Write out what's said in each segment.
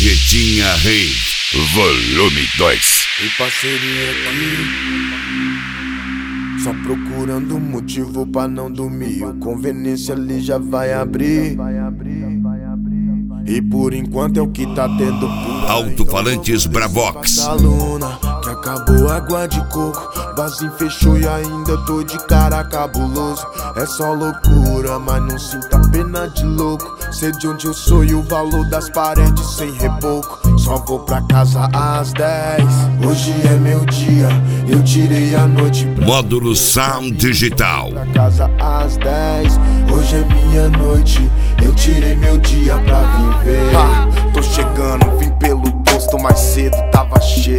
Carretinha Rave, volume 2. E parceria aqui, só procurando motivo pra não dormir. O conveniência ali já vai abrir. E por enquanto é o que tá tendo por Alto-falantes Bravox. Luna, que acabou a água de coco. Barzinho fechou e ainda tô de cara cabuloso. É só loucura, mas não sinta pena de louco. Sei de onde eu sou e o valor das paredes sem reboco. Só vou pra casa às 10. Hoje é meu dia, eu tirei a noite pra Módulo Sound Digital. pra casa às 10. Hoje é minha noite, eu tirei meu dia pra viver. Tô chegando, vim pelo posto mais cedo, tava cheio.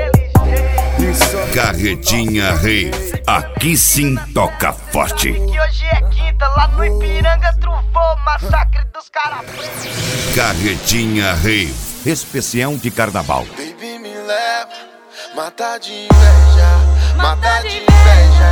Carretinha Rave, aqui sim toca forte. Que hoje é quinta, lá no Ipiranga trufou, massacre dos caras. Carretinha Rave, especial de carnaval. Baby me leva, mata de inveja, mata de inveja.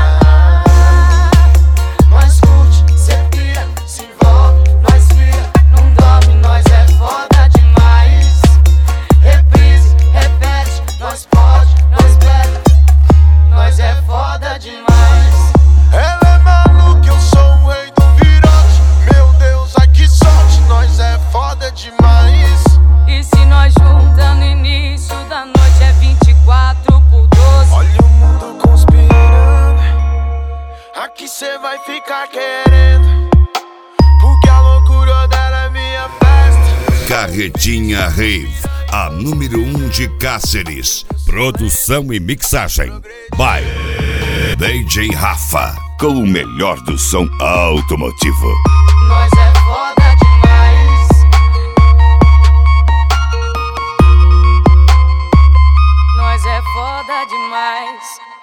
Nós curte, cê pira, se envolve, nós vira, não dorme, nós é foda demais. Reprise, repete, nós pode, nós pega, nós é foda demais. Ela é maluca, eu sou o rei do virote. Meu Deus, ai que sorte, nós é foda demais. E se nós junta no início da noite é 24 por 12. Olha o mundo conspirando, aqui cê vai ficar querendo, porque a loucura dela é minha festa. Carretinha Rave, a número 1 de Cáceres. Produção e mixagem by DJ Rafa, com o melhor do som automotivo. Nós é foda demais. Nós é foda demais.